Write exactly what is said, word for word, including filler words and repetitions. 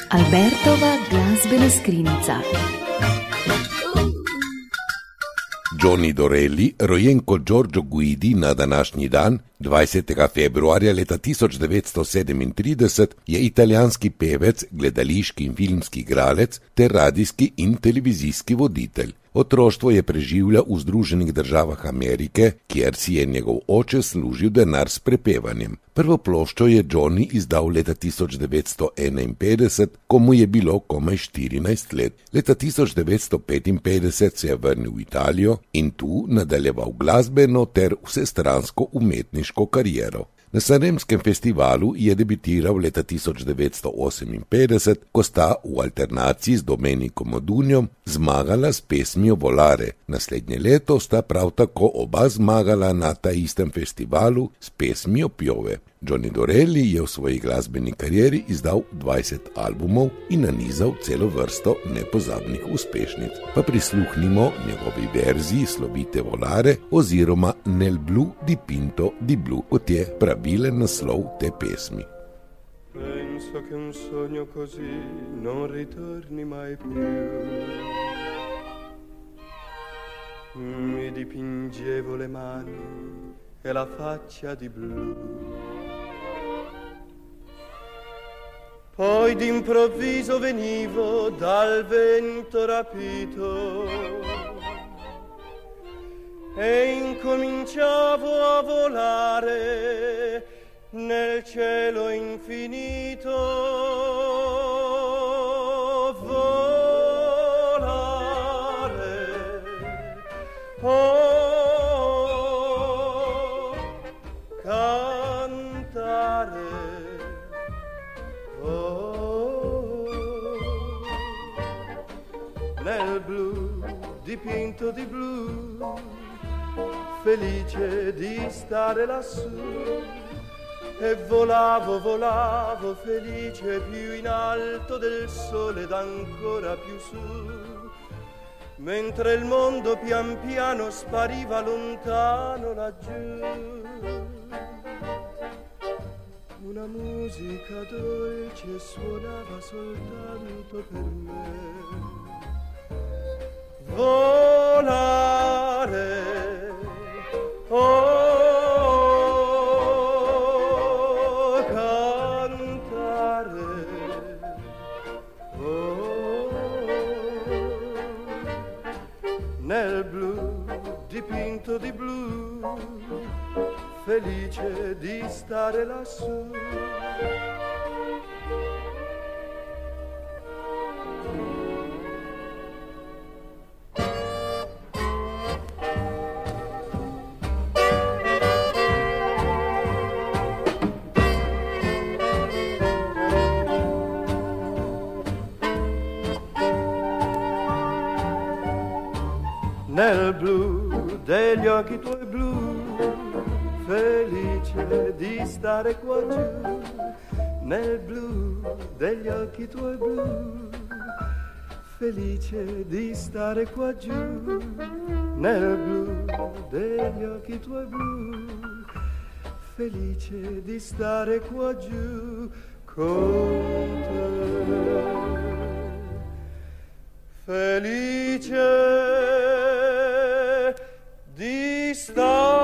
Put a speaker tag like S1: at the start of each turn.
S1: Albertova glazbena skrinjica.
S2: Johnny Dorelli, rojen kot Giorgio Guidi na današnji dan, dvajsetega februarja leta tisoč devetsto sedemintrideset, je italijanski pevec, gledališki in filmski igralec ter radijski in televizijski voditelj. Otroštvo je preživljal v Združenih državah Amerike, kjer si je njegov oče služil denar s prepevanjem. Prvo ploščo je Johnny izdal leta tisoč devetsto enainpetdeset, ko mu je bilo komaj štirinajst let. Leta tisoč devetsto petinpetdeset se je vrnil v Italijo in tu nadaljeval glasbeno ter vsestransko umetniško kariero. Na Sanremskem festivalu je debitiral leta tisoč devetsto oseminpetdeset, ko sta v alternaciji z Domenico Modugnom zmagala s pesmijo Volare. Naslednje leto sta prav tako oba zmagala na ta istem festivalu s pesmijo Piove. Johnny Dorelli je v svoji glasbeni karieri izdal dvajset albumov in nanizal celo vrsto nepozabnih uspešnic. Pa prisluhnimo njegovi verziji slovite Volare oziroma Nel blu dipinto di blu, kot je pravilen naslov te pesmi.
S3: Penso che un sogno così non ritorni mai più. Mi dipingevo le mani e la faccia di blu. Poi d'improvviso venivo dal vento rapito e incominciavo a volare nel cielo infinito. Volare, oh, cantare. Nel blu dipinto di blu, felice di stare lassù, e volavo, volavo felice più in alto del sole ed ancora più su, mentre il mondo pian piano spariva lontano laggiù. Una musica dolce suonava soltanto per me. Volare, oh, cantare, oh, nel blu dipinto di blu, felice di stare lassù. Nel blu degli occhi tuoi blu, felice di stare qua giù. Nel blu degli occhi tuoi blu, felice di stare qua giù. Nel blu degli occhi tuoi blu, felice di stare qua giù con te. Felice di stare